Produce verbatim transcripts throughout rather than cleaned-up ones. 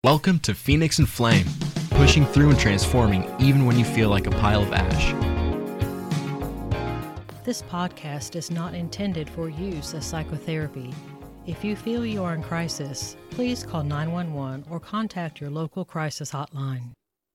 Welcome to Phoenix and Flame, pushing through and transforming even when you feel like a pile of ash. This podcast is not intended for use as psychotherapy. If you feel you are in crisis, please call nine one one or contact your local crisis hotline.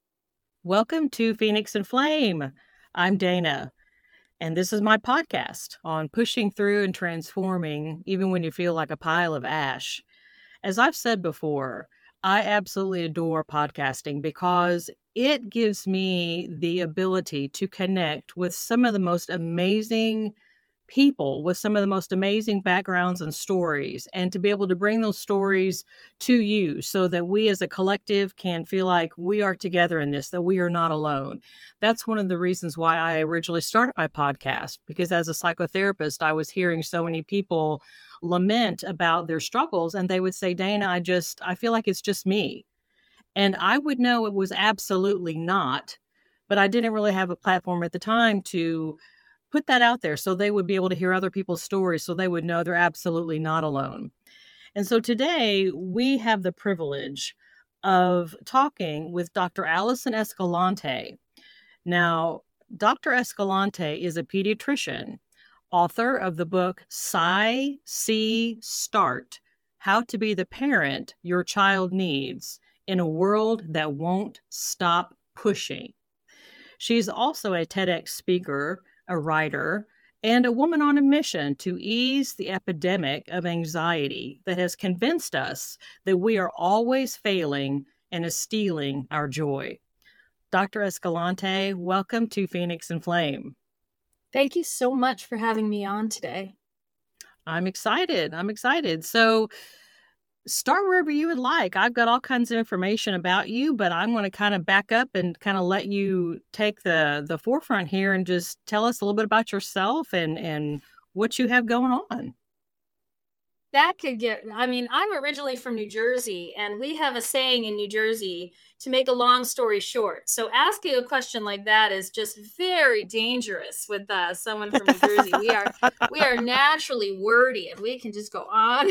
Welcome to Phoenix and Flame. I'm Dana, and this is my podcast on pushing through and transforming even when you feel like a pile of ash. As I've said before, I absolutely adore podcasting because it gives me the ability to connect with some of the most amazing people with some of the most amazing backgrounds and stories, and to be able to bring those stories to you so that we as a collective can feel like we are together in this, that we are not alone. That's one of the reasons why I originally started my podcast, because as a psychotherapist, I was hearing so many people lament about their struggles, and they would say, Dana, I just, I feel like it's just me. And I would know it was absolutely not, but I didn't really have a platform at the time to put that out there so they would be able to hear other people's stories so they would know they're absolutely not alone. And so today we have the privilege of talking with Doctor Allison Escalante. Now, Doctor Escalante is a pediatrician, author of the book Sigh, See, Start: How to Be the Parent Your Child Needs in a World That Won't Stop Pushing. She's also a TEDx speaker, a writer, and a woman on a mission to ease the epidemic of anxiety that has convinced us that we are always failing and is stealing our joy. Doctor Escalante, welcome to Phoenix and Flame. Thank you so much for having me on today. I'm excited. I'm excited. So start wherever you would like. I've got all kinds of information about you, but I'm going to kind of back up and kind of let you take the, the forefront here and just tell us a little bit about yourself and, and what you have going on. That could get, I mean, I'm originally from New Jersey, and we have a saying in New Jersey, to make a long story short. So asking a question like that is just very dangerous with uh, someone from New Jersey. We are, we are naturally wordy, and we can just go on.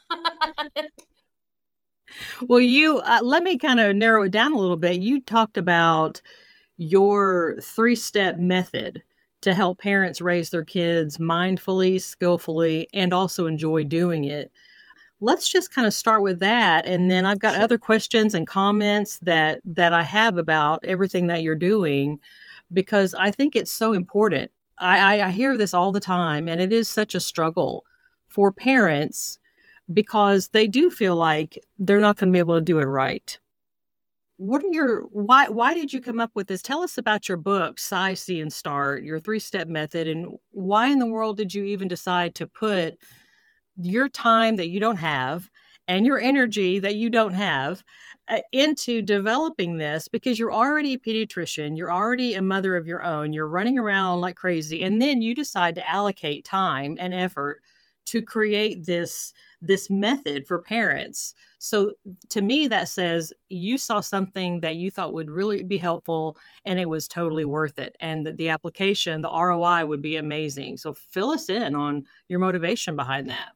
Well, you uh, let me kind of narrow it down a little bit. You talked about your three-step method to help parents raise their kids mindfully, skillfully, and also enjoy doing it. Let's just kind of start with that, and then I've got other questions and comments that that I have about everything that you're doing, because I think it's so important. I, I, I hear this all the time, and it is such a struggle for parents because they do feel like they're not going to be able to do it right. What are your, why, why did you come up with this? Tell us about your book, Sigh, See, and Start, your three-step method, and why in the world did you even decide to put your time that you don't have and your energy that you don't have uh, into developing this? Because you're already a pediatrician, you're already a mother of your own, you're running around like crazy, and then you decide to allocate time and effort to create this this method for parents. So to me, that says you saw something that you thought would really be helpful, and it was totally worth it. And the, the application, the R O I would be amazing. So fill us in on your motivation behind that.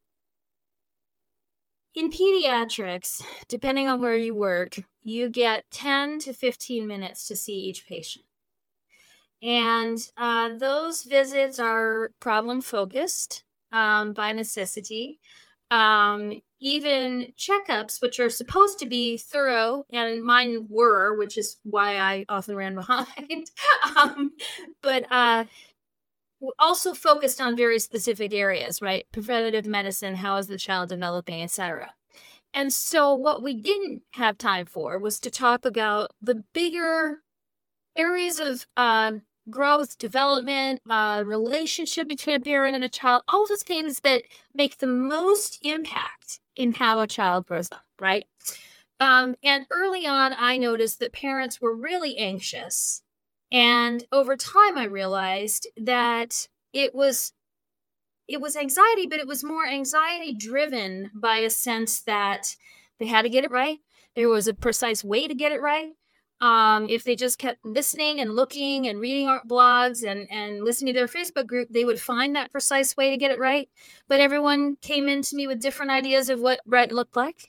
In pediatrics, depending on where you work, you get ten to fifteen minutes to see each patient. And uh, those visits are problem focused um, by necessity. Um, even checkups, which are supposed to be thorough, and mine were, which is why I often ran behind, um, but uh, also focused on very specific areas, right? Preventative medicine, how is the child developing, et cetera. And so what we didn't have time for was to talk about the bigger areas of uh, growth, development, uh, relationship between a parent and a child, all those things that make the most impact in how a child grows up, right? Um, and early on, I noticed that parents were really anxious. And over time, I realized that it was it was anxiety, but it was more anxiety driven by a sense that they had to get it right. There was a precise way to get it right. Um, if they just kept listening and looking and reading our blogs and, and listening to their Facebook group, they would find that precise way to get it right. But everyone came into me with different ideas of what right looked like.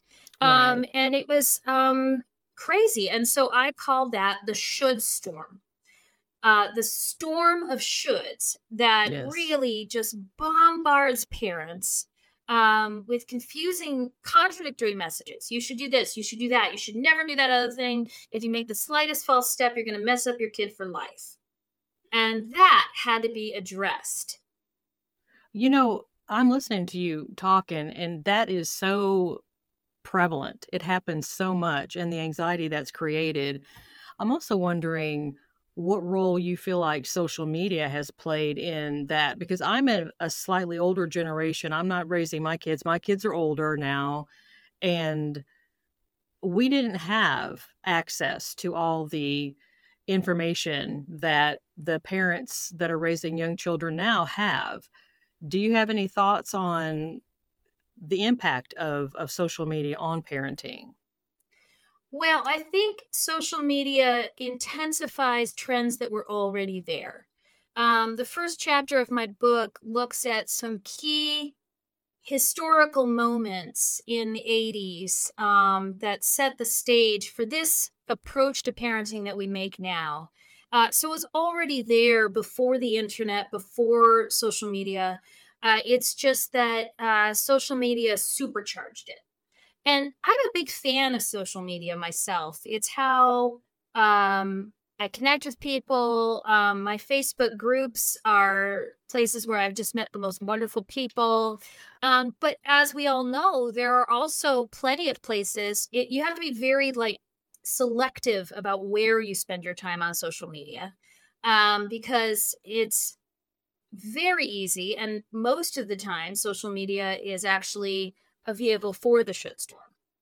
Um, Right. and it was um, crazy. And so I call that the should storm. Uh, the storm of shoulds that Yes. really just bombards parents um, with confusing, contradictory messages. You should do this. You should do that. You should never do that other thing. If you make the slightest false step, you're going to mess up your kid for life. And that had to be addressed. You know, I'm listening to you talking, and that is so prevalent. It happens so much, and the anxiety that's created. I'm also wondering what role you feel like social media has played in that, because I'm a, a slightly older generation. I'm not raising my kids. My kids are older now, and we didn't have access to all the information that the parents that are raising young children now have. Do you have any thoughts on the impact of of social media on parenting? Well, I think social media intensifies trends that were already there. Um, the first chapter of my book looks at some key historical moments in the eighties um, that set the stage for this approach to parenting that we make now. Uh, so it was already there before the internet, before social media. Uh, it's just that uh, social media supercharged it. And I'm a big fan of social media myself. It's how um, I connect with people. Um, my Facebook groups are places where I've just met the most wonderful people. Um, but as we all know, there are also plenty of places. It, you have to be very like selective about where you spend your time on social media um, because it's very easy. And most of the time, social media is actually a vehicle for the shitstorm.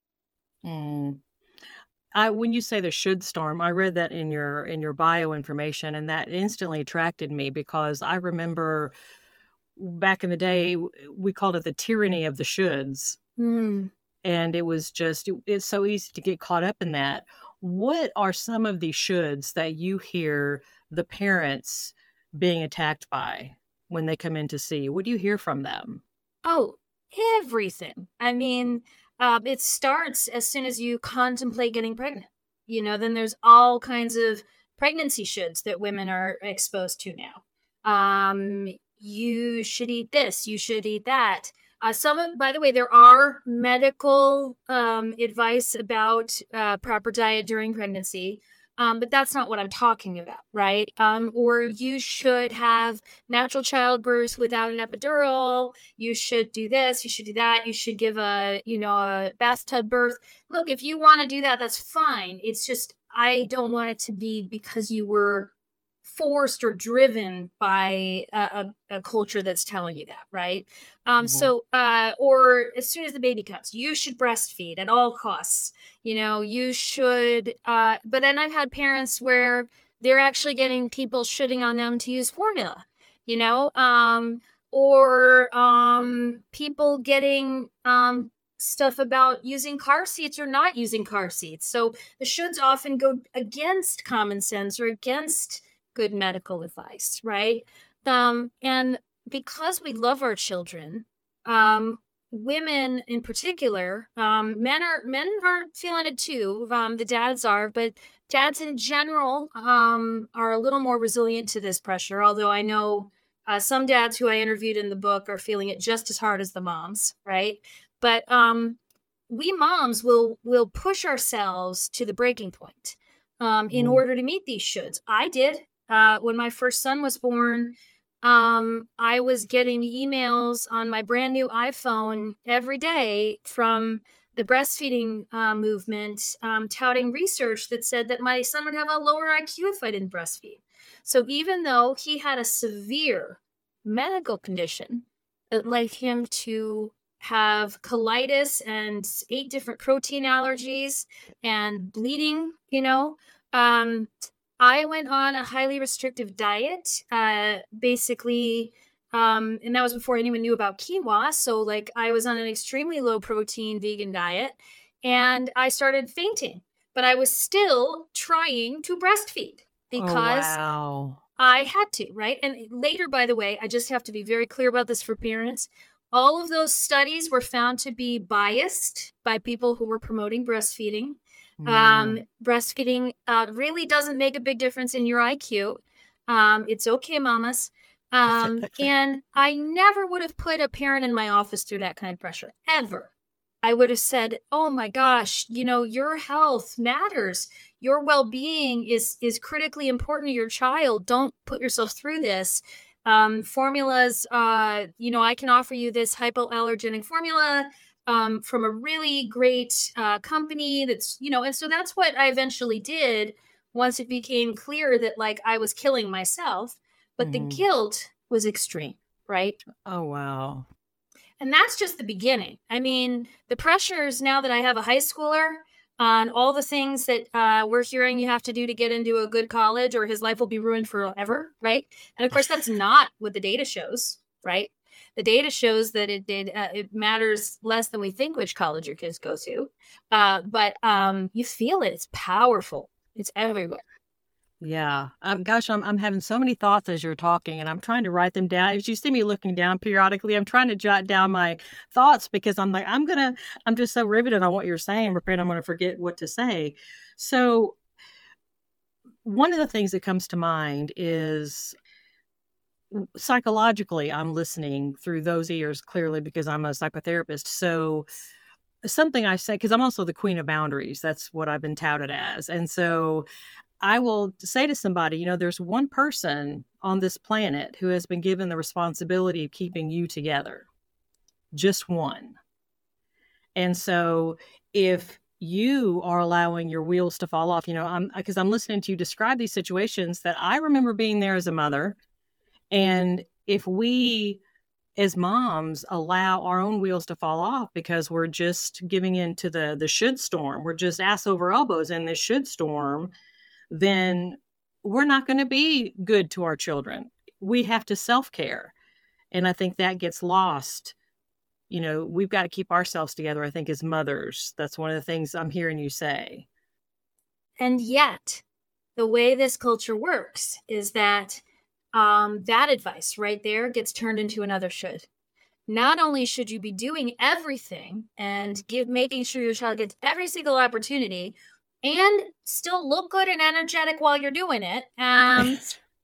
Mm. I when you say the should storm, I read that in your in your bio information, and that instantly attracted me because I remember back in the day w- we called it the tyranny of the shoulds, Mm. and it was just it- it's so easy to get caught up in that. What are some of the shoulds that you hear the parents being attacked by when they come in to see you? What do you hear from them? Oh, everything. I mean, um, it starts as soon as you contemplate getting pregnant. You know, then there's all kinds of pregnancy shoulds that women are exposed to now. Um, you should eat this, you should eat that. Uh, some of, by the way, there are medical um, advice about uh, proper diet during pregnancy, um, but that's not what I'm talking about, right? Um, or you should have natural childbirth without an epidural. You should do this, you should do that, you should give a, you know, a bathtub birth. Look, if you want to do that, that's fine. It's just I don't want it to be because you were forced or driven by a, a, a culture that's telling you that, right? Um, Mhm. so, uh, or as soon as the baby comes, you should breastfeed at all costs. You know, you should. Uh, but then I've had parents where they're actually getting people shitting on them to use formula. You know, um, or um, people getting um, stuff about using car seats or not using car seats. So the shoulds often go against common sense or against good medical advice, right? Um, and because we love our children, um, women in particular, um, men are men are feeling it too. Um, the dads are, but dads in general um, are a little more resilient to this pressure. Although I know uh, some dads who I interviewed in the book are feeling it just as hard as the moms, right? But um, we moms will will push ourselves to the breaking point um, in Mm. order to meet these shoulds. I did. Uh, when my first son was born, um, I was getting emails on my brand new iPhone every day from the breastfeeding uh, movement, um, touting research that said that my son would have a lower I Q if I didn't breastfeed. So even though he had a severe medical condition that led him to have colitis and eight different protein allergies and bleeding, you know, um, I went on a highly restrictive diet, uh, basically, um, and that was before anyone knew about quinoa. So, like, I was on an extremely low protein vegan diet, and I started fainting. But I was still trying to breastfeed Oh, because wow. I had to, right? And later, by the way, I just have to be very clear about this for parents. All of those studies were found to be biased by people who were promoting breastfeeding. Mm. Um, breastfeeding uh, really doesn't make a big difference in your I Q. Um, it's okay, mamas. Um, and I never would have put a parent in my office through that kind of pressure, ever. I would have said, oh my gosh, you know, your health matters. Your well-being is, is critically important to your child. Don't put yourself through this. Um, formulas, uh, you know, I can offer you this hypoallergenic formula um, from a really great uh, company that's, you know, and so that's what I eventually did once it became clear that like I was killing myself, but Mm-hmm. the guilt was extreme, right? Oh, wow. And that's just the beginning. I mean, the pressures now that I have a high schooler on all the things that uh, we're hearing you have to do to get into a good college or his life will be ruined forever, right? And of course, that's not what the data shows, right? The data shows that it did. Uh, it matters less than we think which college your kids go to, uh, but um, you feel it. It's powerful. It's everywhere. Yeah. Um, gosh, I'm I'm having so many thoughts as you're talking, and I'm trying to write them down. As you see me looking down periodically, I'm trying to jot down my thoughts because I'm like, I'm gonna, I'm just so riveted on what you're saying. I'm afraid I'm gonna forget what to say. So one of the things that comes to mind is psychologically, I'm listening through those ears clearly because I'm a psychotherapist. So something I say, because I'm also the queen of boundaries. That's what I've been touted as. And so I will say to somebody, you know, there's one person on this planet who has been given the responsibility of keeping you together. Just one. And so if you are allowing your wheels to fall off, you know, I'm because I'm listening to you describe these situations that I remember being there as a mother. And if we as moms allow our own wheels to fall off because we're just giving in to the the should storm, we're just ass over elbows in this should storm, then we're not going to be good to our children. We have to self-care. And I think that gets lost. You know, we've got to keep ourselves together, I think, as mothers. That's one of the things I'm hearing you say. And yet, the way this culture works is that um, that advice right there gets turned into another should. Not only should you be doing everything and give making sure your child gets every single opportunity, and still look good and energetic while you're doing it. Um,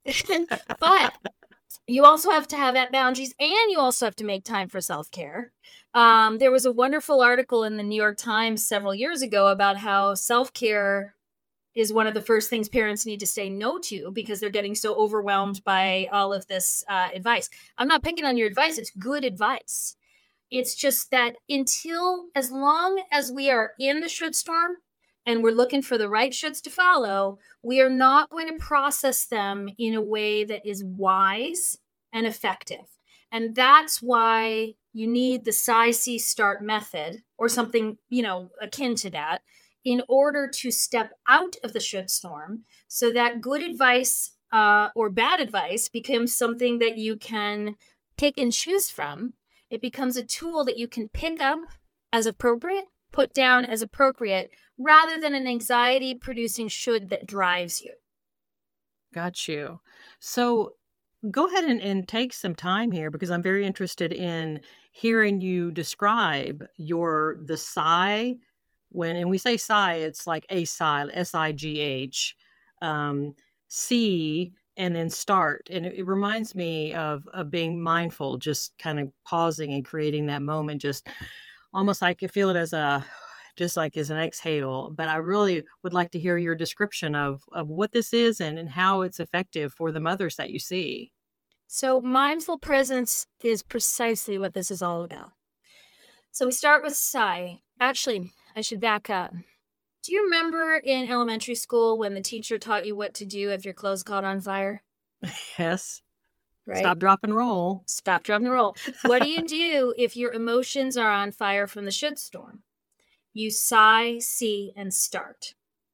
but you also have to have that boundaries and you also have to make time for self-care. Um, there was a wonderful article in the New York Times several years ago about how self-care is one of the first things parents need to say no to because they're getting so overwhelmed by all of this uh, advice. I'm not picking on your advice. It's good advice. It's just that until, as long as we are in the should storm, and we're looking for the right shoulds to follow, we are not going to process them in a way that is wise and effective. And that's why you need the S I C START method or something, you know, akin to that in order to step out of the should storm so that good advice uh, or bad advice becomes something that you can pick and choose from. It becomes a tool that you can pick up as appropriate, put down as appropriate, rather than an anxiety-producing should that drives you. Got you. So go ahead and, and take some time here because I'm very interested in hearing you describe your, the sigh, when, and we say sigh, it's like a sigh, S I G H, um, C, and then start. And it, it reminds me of, of being mindful, just kind of pausing and creating that moment, just almost like I feel it as a, just like as an exhale. But I really would like to hear your description of, of what this is and, and how it's effective for the mothers that you see. So mindful presence is precisely what this is all about. So we start with sigh. Actually, I should back up. Do you remember in elementary school when the teacher taught you what to do if your clothes caught on fire? Yes. Right. Stop, drop, and roll. Stop, drop, and roll. What do you do if your emotions are on fire from the should storm? You sigh, see, and start.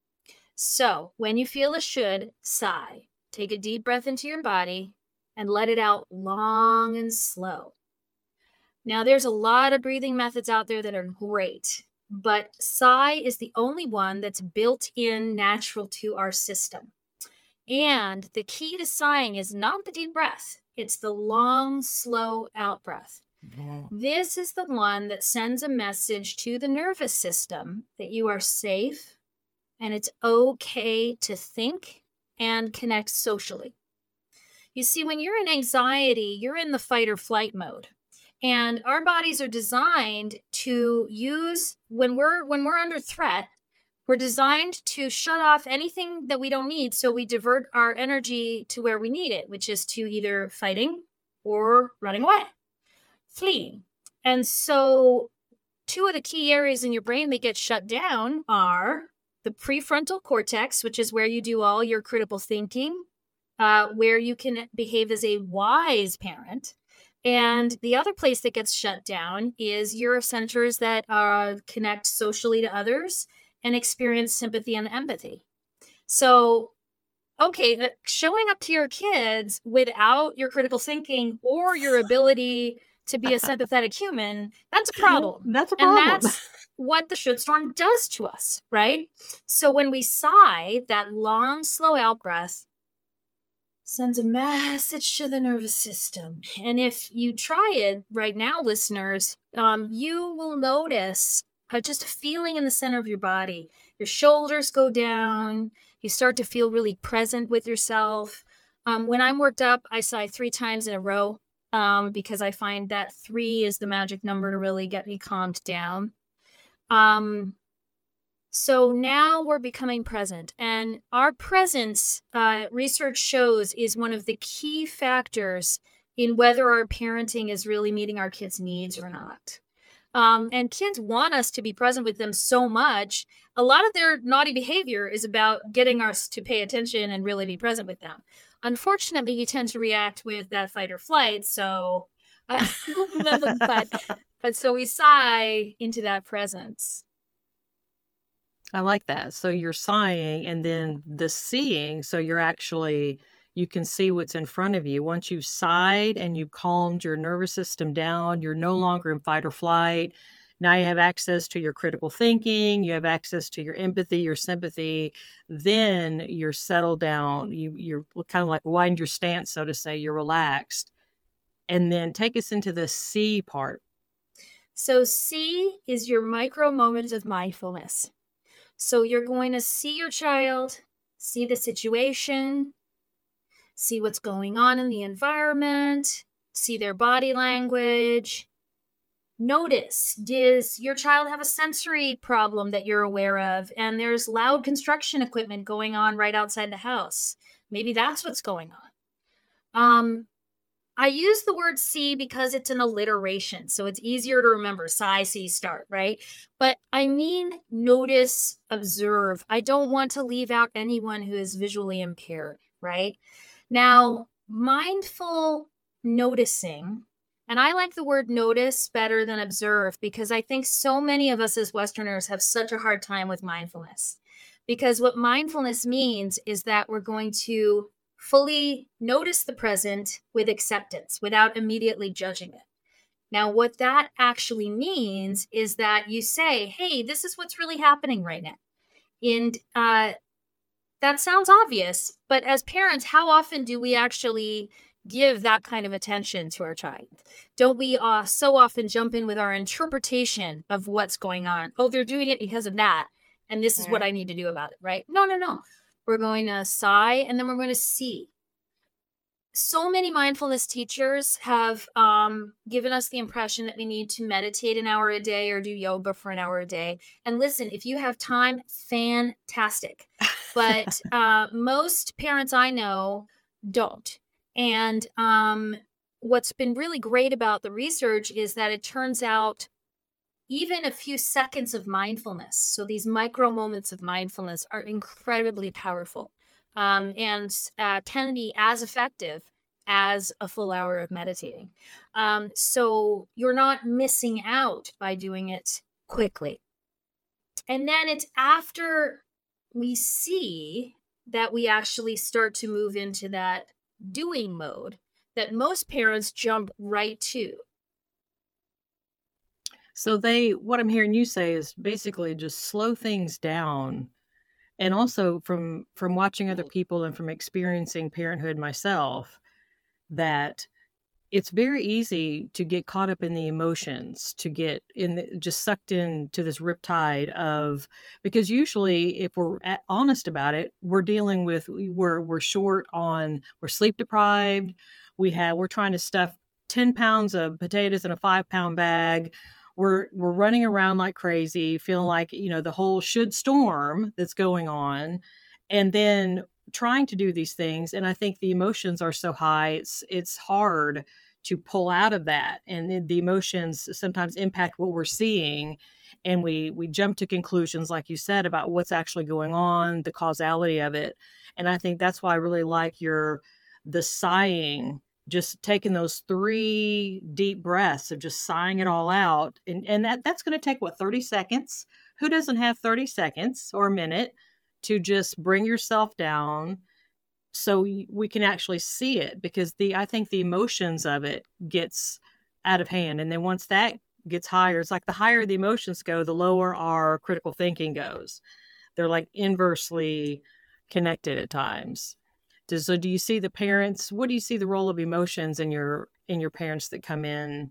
So when you feel a should, sigh. Take a deep breath into your body and let it out long and slow. Now, there's a lot of breathing methods out there that are great, but sigh is the only one that's built in natural to our system. And the key to sighing is not the deep breath. It's the long, slow out breath. This is the one that sends a message to the nervous system that you are safe and it's okay to think and connect socially. You see, when you're in anxiety, you're in the fight or flight mode. And our bodies are designed to use, when we're when we're under threat, we're designed to shut off anything that we don't need. So we divert our energy to where we need it, which is to either fighting or running away, fleeing. And so two of the key areas in your brain that get shut down are the prefrontal cortex, which is where you do all your critical thinking, uh, where you can behave as a wise parent. And the other place that gets shut down is your centers that uh, connect socially to others and experience sympathy and empathy. So, okay, showing up to your kids without your critical thinking or your ability to be a sympathetic human, that's a problem. That's a problem. And that's what the shitstorm does to us, right? So when we sigh, that long, slow out breath sends a message to the nervous system. And if you try it right now, listeners, um, you will notice uh, just a feeling in the center of your body. Your shoulders go down. You start to feel really present with yourself. Um, when I'm worked up, I sigh three times in a row um, because I find that three is the magic number to really get me calmed down. Um, So now we're becoming present, and our presence, uh, research shows, is one of the key factors in whether our parenting is really meeting our kids' needs or not. Um, and kids want us to be present with them so much. A lot of their naughty behavior is about getting us to pay attention and really be present with them. Unfortunately, you tend to react with that fight or flight. So, uh, but, but so we sigh into that presence. I like that. So you're sighing and then the seeing. So you're actually, you can see what's in front of you. Once you've sighed and you've calmed your nervous system down, you're no longer in fight or flight. Now you have access to your critical thinking. You have access to your empathy, your sympathy. Then you're settled down. You, you're kind of like widened your stance, so to say. You're relaxed. And then take us into the see part. So see is your micro moment of mindfulness. So you're going to see your child, see the situation, see what's going on in the environment, see their body language. Notice, does your child have a sensory problem that you're aware of? And there's loud construction equipment going on right outside the house. Maybe that's what's going on. Um, I use the word see because it's an alliteration, so it's easier to remember. Sigh, see, start, right? But I mean notice, observe. I don't want to leave out anyone who is visually impaired, right? Now, mindful noticing, and I like the word notice better than observe because I think so many of us as Westerners have such a hard time with mindfulness. Because what mindfulness means is that we're going to fully notice the present with acceptance without immediately judging it. Now, what that actually means is that you say, hey, this is what's really happening right now. And uh, that sounds obvious, but as parents, how often do we actually give that kind of attention to our child? Don't we uh, so often jump in with our interpretation of what's going on? Oh, they're doing it because of that, and this is what I need to do about it, right? No, no, no. We're going to sigh, and then we're going to see. So many mindfulness teachers have um, given us the impression that we need to meditate an hour a day or do yoga for an hour a day. And listen, if you have time, fantastic. But uh, most parents I know don't. And um, what's been really great about the research is that it turns out even a few seconds of mindfulness, so these micro moments of mindfulness, are incredibly powerful um, and uh, tend to be as effective as a full hour of meditating. Um, so you're not missing out by doing it quickly. And then it's after we see that we actually start to move into that doing mode that most parents jump right to. So they, what I'm hearing you say is basically just slow things down. And also from, from watching other people and from experiencing parenthood myself, that it's very easy to get caught up in the emotions, to get in the, just sucked into this riptide of, because usually if we're a- honest about it, we're dealing with, we're, we're short on, we're sleep deprived. We have, we're trying to stuff ten pounds of potatoes in a five pound bag. We're, we're running around like crazy, feeling like, you know, the whole should storm that's going on. And then trying to do these things. And I think the emotions are so high. It's, it's hard to pull out of that. And the, the emotions sometimes impact what we're seeing. And we, we jump to conclusions, like you said, about what's actually going on, the causality of it. And I think that's why I really like your, the sighing, just taking those three deep breaths of just sighing it all out. And, and that, that's going to take, what, thirty seconds? Who doesn't have thirty seconds or a minute to just bring yourself down so we can actually see it? Because the, I think the emotions of it gets out of hand. And then once that gets higher, it's like the higher the emotions go, the lower our critical thinking goes. They're like inversely connected at times. So do you see the parents, what do you see the role of emotions in your, in your parents that come in,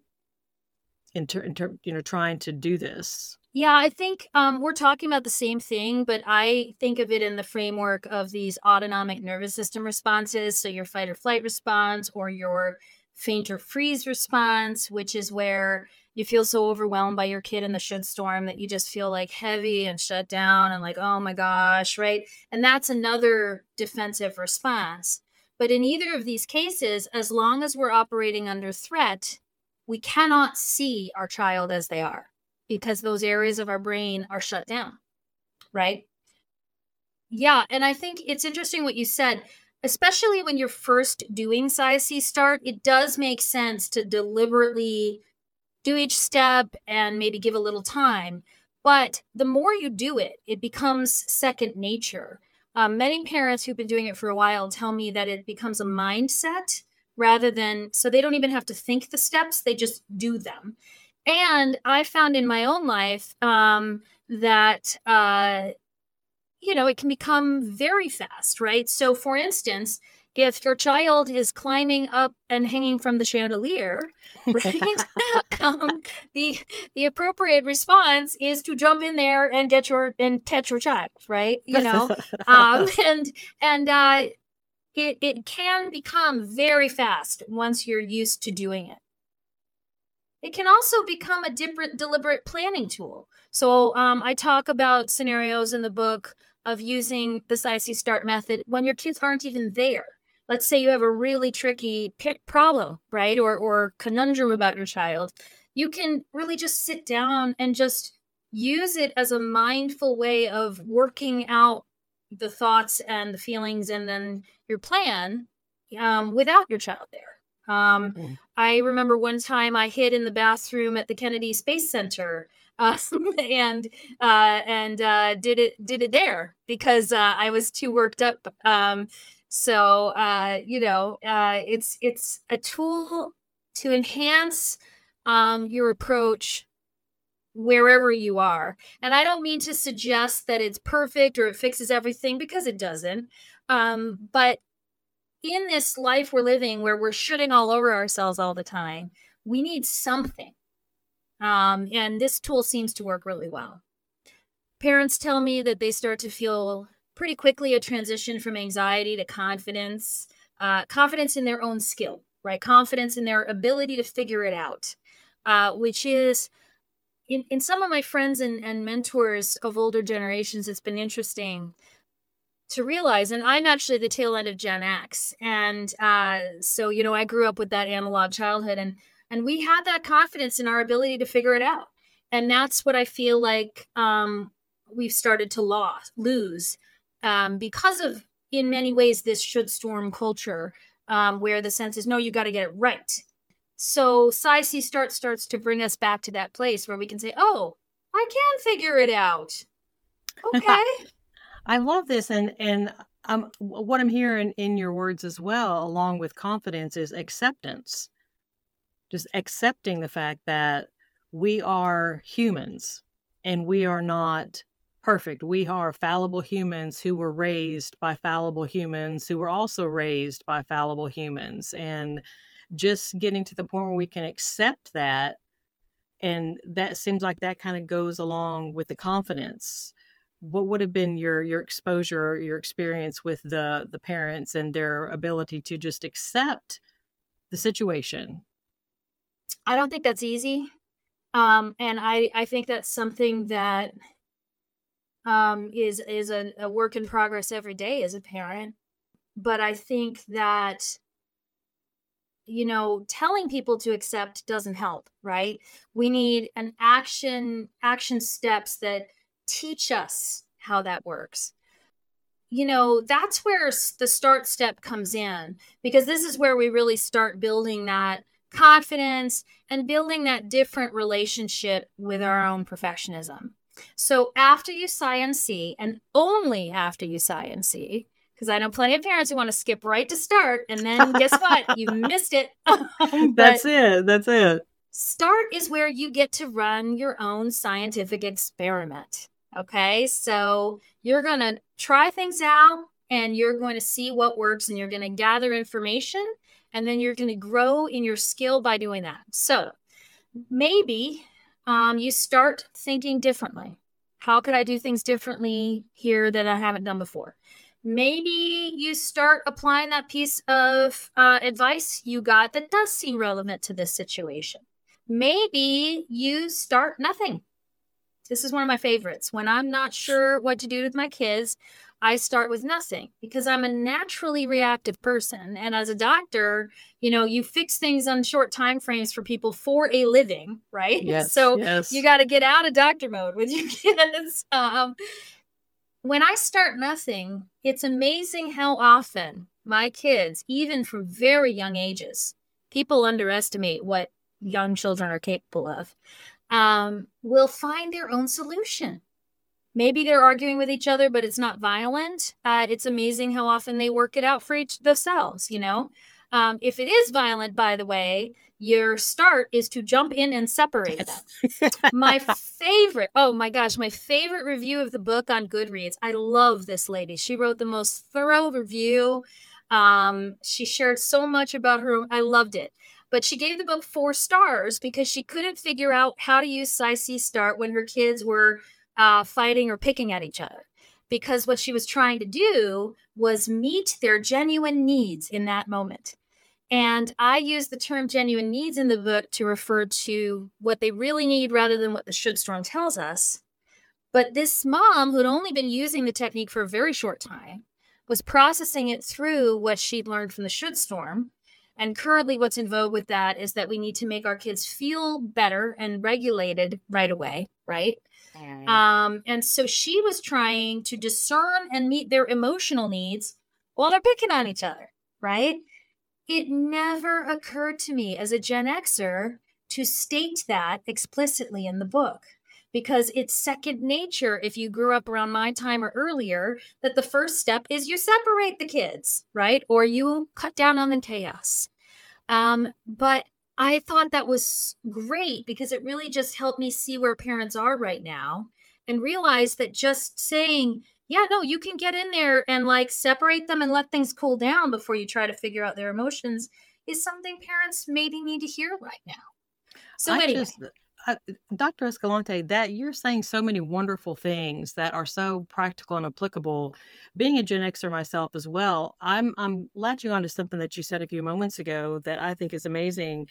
in, ter, in ter, you know, trying to do this? Yeah, I think um, we're talking about the same thing, but I think of it in the framework of these autonomic nervous system responses. So your fight or flight response, or your faint or freeze response, which is where you feel so overwhelmed by your kid in the should storm that you just feel like heavy and shut down and like, oh my gosh, right? And that's another defensive response. But in either of these cases, as long as we're operating under threat, we cannot see our child as they are, because those areas of our brain are shut down, right? Yeah, and I think it's interesting what you said, especially when you're first doing S I C START, it does make sense to deliberately do each step and maybe give a little time. But the more you do it, it becomes second nature. Um, many parents who've been doing it for a while tell me that it becomes a mindset rather than, so they don't even have to think the steps, they just do them. And I found in my own life um, that, uh, you know, it can become very fast, right? So for instance, if your child is climbing up and hanging from the chandelier, right, um, the the appropriate response is to jump in there and get your and catch your child, right? You know, um, and and uh, it it can become very fast once you're used to doing it. It can also become a different deliberate planning tool. So um, I talk about scenarios in the book of using the S I C START method when your kids aren't even there. Let's say you have a really tricky problem, right? Or, or conundrum about your child. You can really just sit down and just use it as a mindful way of working out the thoughts and the feelings and then your plan um, without your child there. Um, mm. I remember one time I hid in the bathroom at the Kennedy Space Center uh, and uh, and uh, did it did it there because uh, I was too worked up. Um, so uh, you know, uh, it's it's a tool to enhance um, your approach wherever you are. And I don't mean to suggest that it's perfect or it fixes everything, because it doesn't. Um, but in this life we're living where we're shooting all over ourselves all the time, we need something. Um, and this tool seems to work really well. Parents tell me that they start to feel pretty quickly a transition from anxiety to confidence, uh, confidence in their own skill, right? Confidence in their ability to figure it out, uh, which is, in, in some of my friends and, and mentors of older generations, it's been interesting to realize, and I'm actually the tail end of Gen X. And uh, so, you know, I grew up with that analog childhood, and, and we had that confidence in our ability to figure it out. And that's what I feel like um, we've started to lost, lose um, because of, in many ways, this should storm culture um, where the sense is, no, you got to get it right. So S I C START starts to bring us back to that place where we can say, oh, I can figure it out. Okay. I love this. And, and um, what I'm hearing in your words as well, along with confidence, is acceptance. Just accepting the fact that we are humans and we are not perfect. We are fallible humans who were raised by fallible humans who were also raised by fallible humans. And just getting to the point where we can accept that. And that seems like that kind of goes along with the confidence. What would have been your your exposure, your experience with the the parents and their ability to just accept the situation? I don't think that's easy. Um, and I, I think that's something that um, is is a, a work in progress every day as a parent. But I think that, you know, telling people to accept doesn't help, right? We need an action, action steps that teach us how that works. You know, that's where the start step comes in, because this is where we really start building that confidence and building that different relationship with our own perfectionism. So after you sigh and see, and only after you sigh and see, because I know plenty of parents who want to skip right to start, and then guess what? You missed it. That's it. That's it. Start is where you get to run your own scientific experiment. Okay, so you're going to try things out and you're going to see what works, and you're going to gather information, and then you're going to grow in your skill by doing that. So maybe um, you start thinking differently. How could I do things differently here that I haven't done before? Maybe you start applying that piece of uh, advice you got that does seem relevant to this situation. Maybe you start nothing. This is one of my favorites. When I'm not sure what to do with my kids, I start with nothing, because I'm a naturally reactive person. And as a doctor, you know, you fix things on short time frames for people for a living, right? Yes, so yes. You got to get out of doctor mode with your kids. Um, when I start nothing, it's amazing how often my kids, even from very young ages, people underestimate what young children are capable of, um, will find their own solution. Maybe they're arguing with each other, but it's not violent. Uh, it's amazing how often they work it out for each themselves, you know? Um, if it is violent, by the way, your start is to jump in and separate them. My favorite, oh my gosh, my favorite review of the book on Goodreads. I love this lady. She wrote the most thorough review. Um, she shared so much about her. I loved it. But she gave the book four stars because she couldn't figure out how to use Psy-C Start when her kids were uh, fighting or picking at each other. Because what she was trying to do was meet their genuine needs in that moment. And I use the term genuine needs in the book to refer to what they really need rather than what the should storm tells us. But this mom, who'd only been using the technique for a very short time, was processing it through what she'd learned from the should storm. And currently what's in vogue with that is that we need to make our kids feel better and regulated right away, right? Mm. Um, and so she was trying to discern and meet their emotional needs while they're picking on each other, right? It never occurred to me as a Gen Xer to state that explicitly in the book, because it's second nature if you grew up around my time or earlier, that the first step is you separate the kids, right? Or you cut down on the chaos. Um, but I thought that was great because it really just helped me see where parents are right now and realize that just saying, yeah, no, you can get in there and like separate them and let things cool down before you try to figure out their emotions is something parents maybe need to hear right now. So I anyway. just, I, Doctor Escalante, that you're saying so many wonderful things that are so practical and applicable. Being a Gen Xer myself as well, I'm I'm latching on to something that you said a few moments ago that I think is amazing.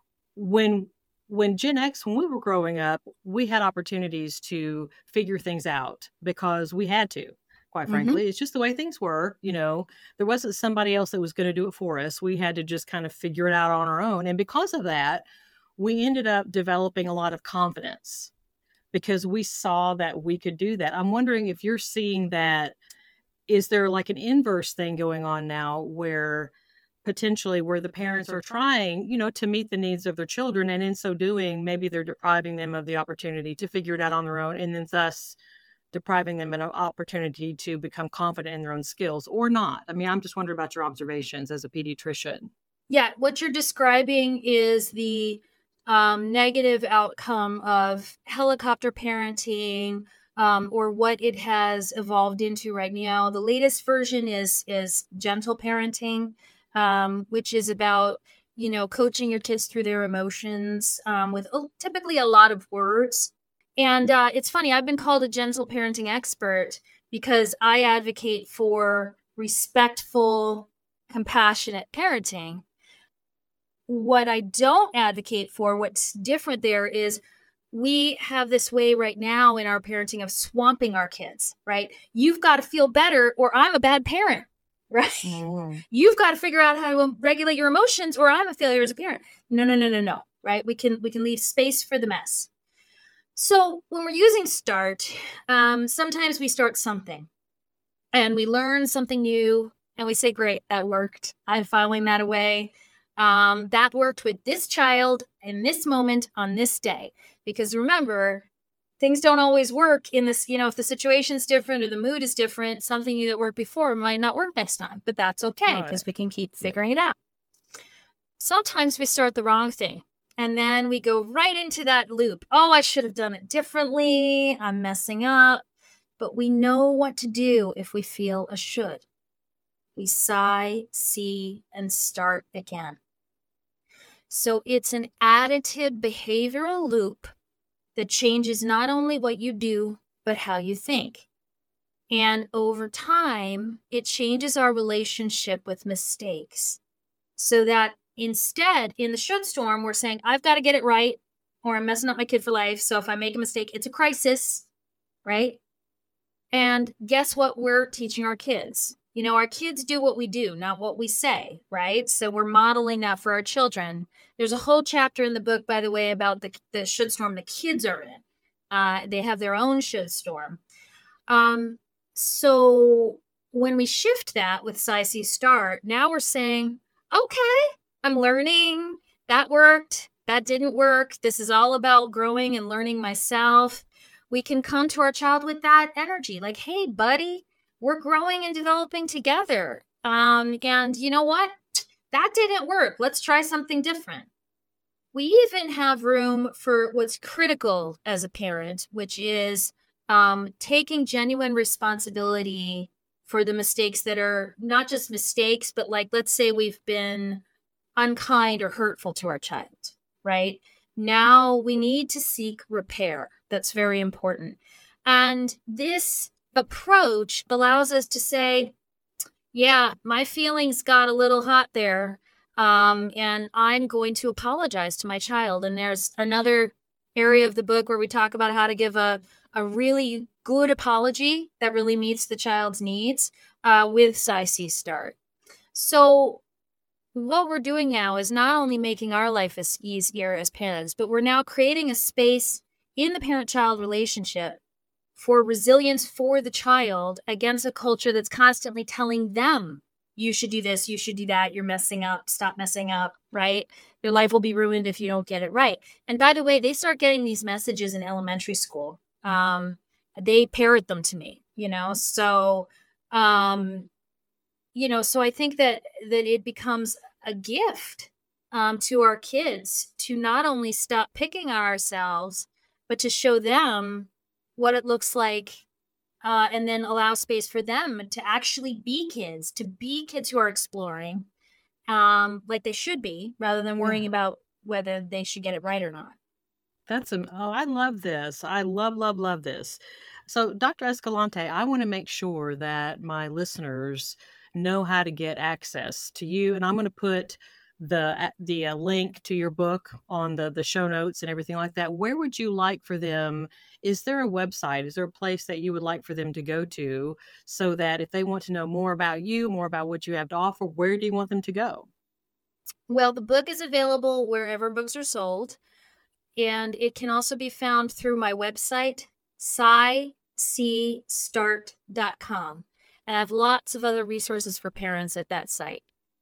When when Gen X, when we were growing up, we had opportunities to figure things out because we had to. Quite frankly, mm-hmm. It's just the way things were. You know, there wasn't somebody else that was going to do it for us. We had to just kind of figure it out on our own, and because of that, we ended up developing a lot of confidence because we saw that we could do that. I'm wondering if you're seeing that. Is there like an inverse thing going on now where potentially where the parents are trying, you know, to meet the needs of their children, and in so doing, maybe they're depriving them of the opportunity to figure it out on their own, and then thus depriving them of an opportunity to become confident in their own skills, or not? I mean, I'm just wondering about your observations as a pediatrician. Yeah, what you're describing is the Um, negative outcome of helicopter parenting, um, or what it has evolved into right now. The latest version is is gentle parenting, um, which is about you know, coaching your kids through their emotions um, with oh, typically a lot of words. And uh, it's funny, I've been called a gentle parenting expert because I advocate for respectful, compassionate parenting. What I don't advocate for, what's different there is we have this way right now in our parenting of swamping our kids, right? You've got to feel better or I'm a bad parent, right? Mm. You've got to figure out how to regulate your emotions or I'm a failure as a parent. No, no, no, no, no, right? We can, we can leave space for the mess. So when we're using START, um, sometimes we start something and we learn something new and we say, great, that worked. I'm filing that away. Um, that worked with this child in this moment on this day. Because remember, things don't always work in this, you know, if the situation's different or the mood is different, something that worked before might not work next time, but that's okay because right. we can keep figuring it out. Sometimes we start the wrong thing. And then we go right into that loop. Oh, I should have done it differently. I'm messing up. But we know what to do if we feel a should. We sigh, see, and start again. So it's an additive behavioral loop that changes not only what you do, but how you think. And over time, it changes our relationship with mistakes so that instead, in the should storm, we're saying, I've got to get it right or I'm messing up my kid for life. So if I make a mistake, it's a crisis, right? And guess what we're teaching our kids? You know, our kids do what we do, not what we say, right? So we're modeling that for our children. There's a whole chapter in the book, by the way, about the, the should storm the kids are in. Uh, they have their own should storm. Um, so when we shift that with S I C START, now we're saying, okay, I'm learning. That worked. That didn't work. This is all about growing and learning myself. We can come to our child with that energy. Like, hey, buddy, we're growing and developing together. Um, and you know what? That didn't work. Let's try something different. We even have room for what's critical as a parent, which is um, taking genuine responsibility for the mistakes that are not just mistakes, but like, let's say we've been unkind or hurtful to our child, right? Now we need to seek repair. That's very important. And this approach allows us to say, yeah, my feelings got a little hot there. Um, and I'm going to apologize to my child. And there's another area of the book where we talk about how to give a, a really good apology that really meets the child's needs uh, with S I C START. So what we're doing now is not only making our life as easier as parents, but we're now creating a space in the parent-child relationship for resilience for the child against a culture that's constantly telling them, you should do this, you should do that, you're messing up, stop messing up, right? Your life will be ruined if you don't get it right. And by the way, they start getting these messages in elementary school. Um, they parrot them to me, you know? So, um, you know, so I think that, that it becomes a gift um, to our kids to not only stop picking on ourselves, but to show them what it looks like uh, and then allow space for them to actually be kids, to be kids who are exploring um, like they should be, rather than worrying yeah. about whether they should get it right or not. That's, a, oh, I love this. I love, love, love this. So Doctor Escalante, I want to make sure that my listeners know how to get access to you. And I'm going to put the the uh, link to your book on the, the show notes and everything like that. Where would you like for them? Is there a website? Is there a place that you would like for them to go to so that if they want to know more about you, more about what you have to offer, where do you want them to go? Well, the book is available wherever books are sold. And it can also be found through my website, S I C start dot com. And I have lots of other resources for parents at that site.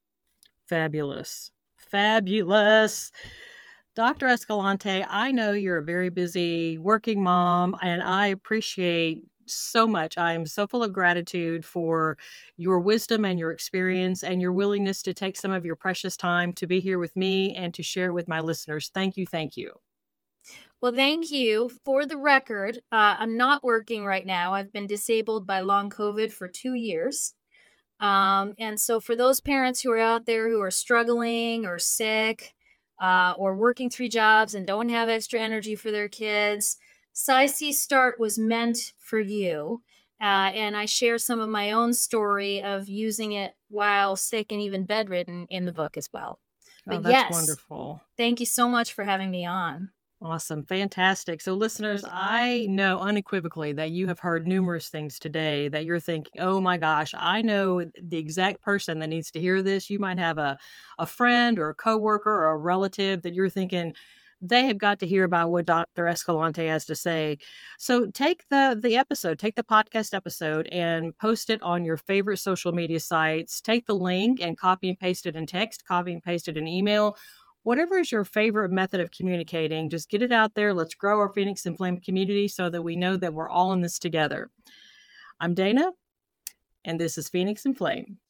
Fabulous. Fabulous. Doctor Escalante, I know you're a very busy working mom, and I appreciate so much. I'm so full of gratitude for your wisdom and your experience and your willingness to take some of your precious time to be here with me and to share with my listeners. Thank you. Thank you. Well, thank you. For the record, uh, I'm not working right now. I've been disabled by long COVID for two years. Um, and so for those parents who are out there who are struggling or sick uh, or working three jobs and don't have extra energy for their kids, SciC Start was meant for you. Uh, and I share some of my own story of using it while sick and even bedridden in the book as well. But oh, that's yes, wonderful. Thank you so much for having me on. Awesome. Fantastic. So listeners, I know unequivocally that you have heard numerous things today that you're thinking, oh my gosh, I know the exact person that needs to hear this. You might have a, a friend or a coworker or a relative that you're thinking they have got to hear about what Doctor Escalante has to say. So take the, the episode, take the podcast episode and post it on your favorite social media sites. Take the link and copy and paste it in text, copy and paste it in email. Whatever is your favorite method of communicating, just get it out there. Let's grow our Phoenix and Flame community so that we know that we're all in this together. I'm Dana, and this is Phoenix and Flame.